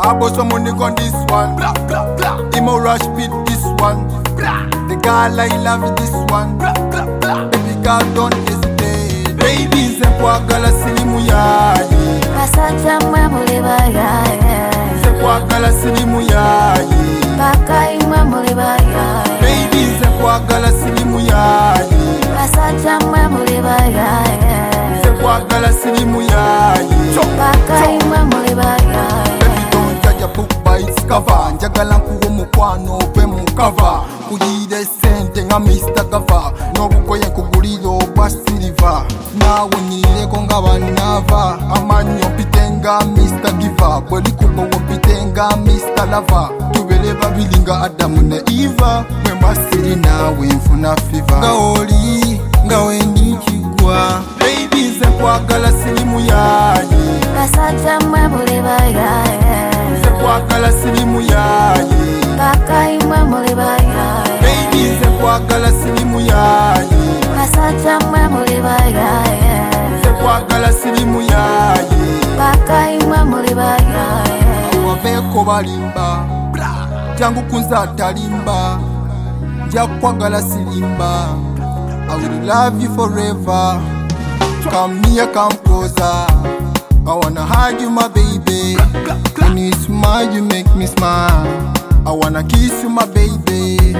I bought some money on this one. Blah, blah, blah. Imo rush beat this one. Blah. The girl I love this one. Blah, blah, blah. Baby girl don't hesitate. Baby nzekwagala sirimu yayi. Basajja mwe muli bayaye. Nzekwagala sirimu yayi. Bakayi mwe muli bayaye. Baby nzekwagala sirimu yayi. Basajja mwe muli bayaye. Nzekwagala sirimu yayi. Bakayi mwe muli bayaye. Book by its cover, njagala nkuwa omukwano ove mu cover. Kuyire sente nga Mr. Gava, n'obugoye nkugulire obwa silver. Naawe nyirireko nga banava, amanyi opite nga Mr. Giver. Bwe likuba opite nga Mr. Lover. Tubere babiri nga Adamu ne Eva. Bwe mba siri naawe nfuna fever. Nga oli, nga wendi kigwa. Baby nze nkwagala sirimu yayi. Basajja mwe muli bayaye. Nzekwagala sirimu yayi. Bakayi mwe muli bayaye. Baby nzekwagala sirimu yayi. Basajja mwe muli bayaye. Nzekwagala sirimu yayi. Bakayi mwe muli bayaye. Awaveeko balimba jangu kunze atalimba. Njakwagala sirimba. I will love you forever. Come near, come closer. I wanna hug you, my baby. When you smile, you make me smile. I wanna kiss you, my baby.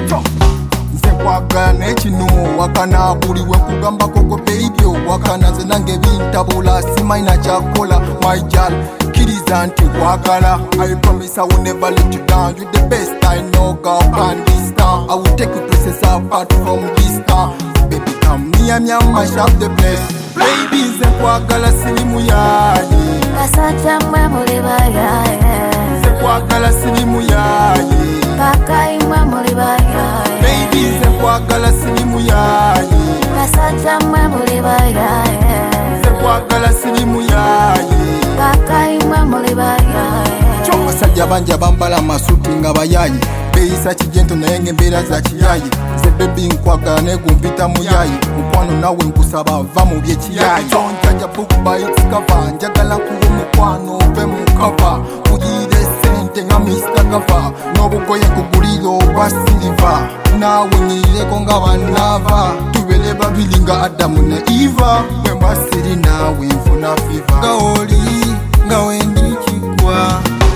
Nzekwagala n'ekinu wakana buli wekugambako gwe baby owakana nze nange bintabula simaina kyakola my girl kkiriza nti kwagala. I promise I will never let you down. You the best I know, girl, on this town. I will take you places apart from this town. Baby come near me and mash up the place. Baby nzekwagala sirimu yayi. Basajja mwe muli bayaye. Nzekwagala sirimu yayi. Bakayi mwe muli bayaye. Baby nzekwagala sirimu yayi. Basajja mwe muli bayaye. Nzekwagala sirimu yayi. Bakayi mwe muli bayaye. Abasajja bangi abambala amasuuti nga bayayi. Beeyisa kijento naye ng'embeera za kiyayi. Nze bebi nkwagala naye gumpita muyayi. Mukwano nawe nkusaba va mu byekiyayi. Tonjaja book by its cover. Njagala nkuwa omukwano ove mu cover. Kuyire sente nga Mr. Gava, n'obugoye nkugulire obwa silver. Naawe nyirireko nga banava, tubere babiri nga Adamu ne Eva. Bwe mba siri naawe nfuna fever. Nga oli, nga wendi kigwa.